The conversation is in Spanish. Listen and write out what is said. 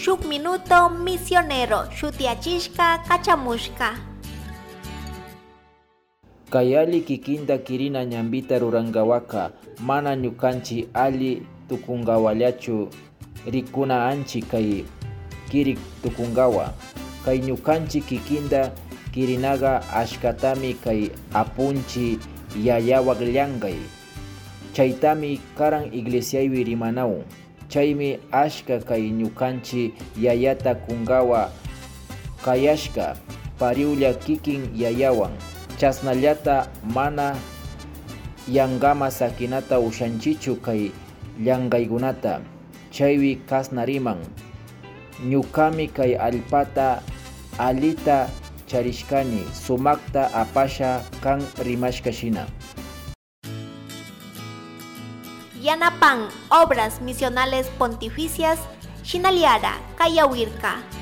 shuk minuto misionero shutiachishka kachamushka. Kayali kikinda kirina ñambita rurangawaka mana ñukanchi ali tukungawallachu rikuna anchi kay kirik tukungawa. Kay ñukanchi kikinda kirinaga ashkatami kay apunchi yayawak llankay. Chaytami karan iglesiaypi rimanaw. Chaymi ashka kay ñukanchi yayata kungawa kayashka pariulla kikin yayawan. Chasnallata mana yankama sakinata ushanchichu kay llankaykunata. Chaywi kasnariman. Ñukami kay allpata alita charishkani sumakta apasha kan rimashka shina. Yanapan Obras Misionales Pontificias Shinaliara Kayawirka.